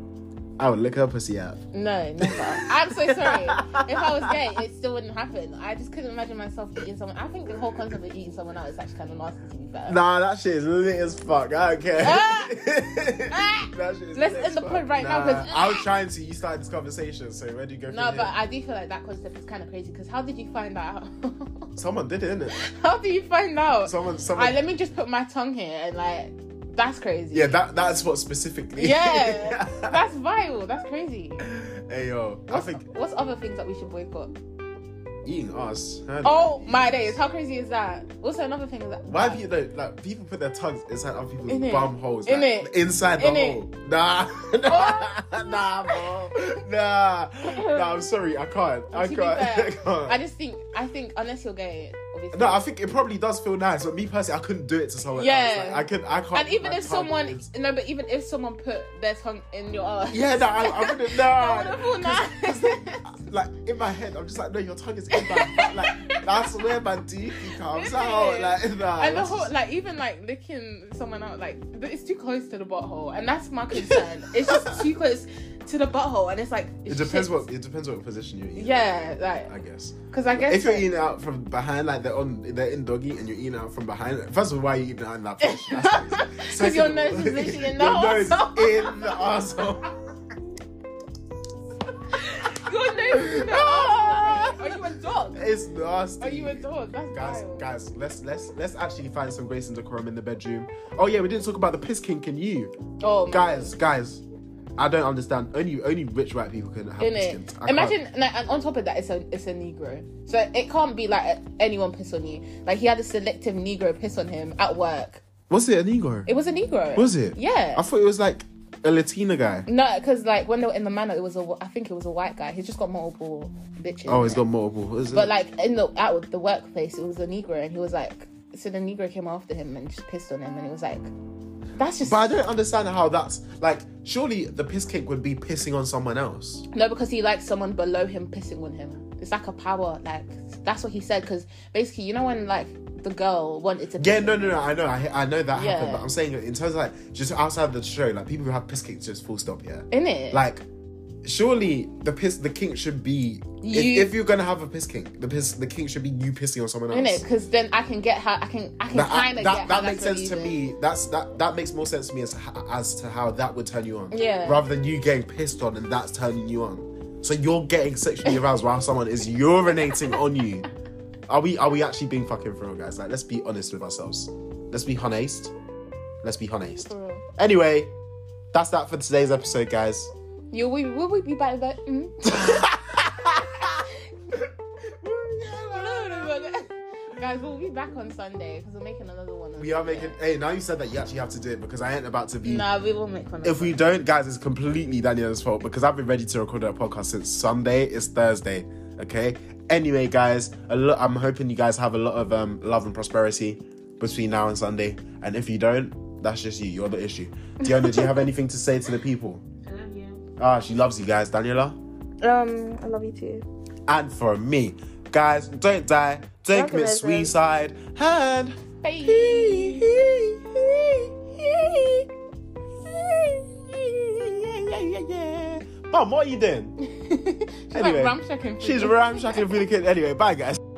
I would lick her pussy out. No, never. I'm so sorry. If I was gay, it still wouldn't happen. I just couldn't imagine myself eating someone. I think the whole concept of eating someone out is actually kind of nasty, to be fair. Nah, that shit is lit as fuck. I don't care. Ah! That shit is Let's lit end as the fuck. pod right now, Nah, 'cause- I was trying to. You started this conversation, so where do you go from No, here? but I do feel like that concept is kind of crazy, because how did you find out? Someone did it, innit? How do you find out? Someone, someone. Alright, let me just put my tongue here and like, that's crazy. Yeah, that that's what specifically. Yeah, that's vile. That's crazy. Hey yo, I What's, think what's other things that we should boycott? eating ass. Heard Oh my days! How crazy is that? Also, another thing is that Why have you know, like people put their tongues inside other people's Innit? bum holes, like, Innit? inside the Innit? hole? Nah, nah, nah, bro, nah, nah. I'm sorry, I can't. I To can't. be I fair, can't. I just think I think unless you're gay, obviously. No, I think it probably does feel nice, but me personally, I couldn't do it to someone Yeah. else. Like, I could, I can't. And even my if tongue someone is- no, but even if someone put their tongue in your ass, yeah, no, I, I wouldn't. No, I would've felt Cause- 'cause nice. then, like in my head, I'm just like, no, your tongue is in my butt. Like that's where my dookie comes Isn't out. it? Like, nah, and the that's whole just- like even like licking someone out, like it's too close to the butthole, and that's my concern. It's just too close to the butthole, and it's like it depends shit. what it depends what position you're eating. Yeah, like I guess. because I guess If you're like, eating out from behind, like they're on, they're in doggy, and you're eating out from behind. First of all, why are you eating out in that position? Because your nose is literally in the Your nose arsehole. in the arsehole. your nose is in the arsehole. Are you a dog? It's nasty. Are you a dog? That's Guys, wild. guys, let's let's let's actually find some grace and decorum in the bedroom. Oh yeah, we didn't talk about the piss kink in you, Oh my guys. Guys, I don't understand. Only only rich white people can have In piss it. kinks. I Imagine, can't. like, and on top of that, it's a it's a Negro, so it can't be like anyone piss on you. Like he had a selective Negro piss on him at work. Was it a Negro? It was a Negro. Was it? Yeah. I thought it was like a Latina guy. No, because like when they were in the manor, it was a I think it was a white guy. He's just got multiple bitches. Oh, he's innit? got multiple. Is it? But like in the at the workplace, it was a Negro, and he was like, so the Negro came after him and just pissed on him, and it was like, that's just But I don't understand how that's like. Surely the piss cake would be pissing on someone else. no, because he liked someone below him pissing on him. It's like a power, like that's what he said. Because basically, you know when like the girl wanted to, Yeah, no, no, no. I know, I, I know that Yeah. happened. But I'm saying in terms of like just outside the show, like people who have piss cakes, just full stop. Yeah, in it, like surely the piss, the kink should be You- if, if you're gonna have a piss kink, the piss, the kink should be you pissing on someone else. Innit? Because then I can get how I can I can That, kind of that, get how that that's makes sense to relieving. me. That's that that makes more sense to me as as to how that would turn you on. Yeah. Rather than you getting pissed on and that's turning you on. So you're getting sexually aroused while someone is urinating on you. Are we are we actually being fucking for real, guys? Like, let's be honest with ourselves. Let's be honest. Let's be honest. For real. Anyway, that's that for today's episode, guys. You will, will we be back then? Mm? Guys, we'll be back on Sunday because we're making another one. On We are Sunday. making. Hey, now you said that, you actually have to do it because I ain't about to be. Nah, we will make one. If we don't, guys, it's completely Daniela's fault because I've been ready to record that podcast since Sunday. It's Thursday, okay? Anyway, guys, a lot. I'm hoping you guys have a lot of um, love and prosperity between now and Sunday. And if you don't, that's just you. You're the issue. Diona, do you have anything to say to the people? I love you. Ah, she loves you guys. Daniela? Um, I love you too. And for me, guys, don't die. Don't Don't commit commit suicide. And... Bye. Mom, what are you doing? She's Anyway, like ramshacking. She's ramshacking for the kid. Anyway, bye, guys.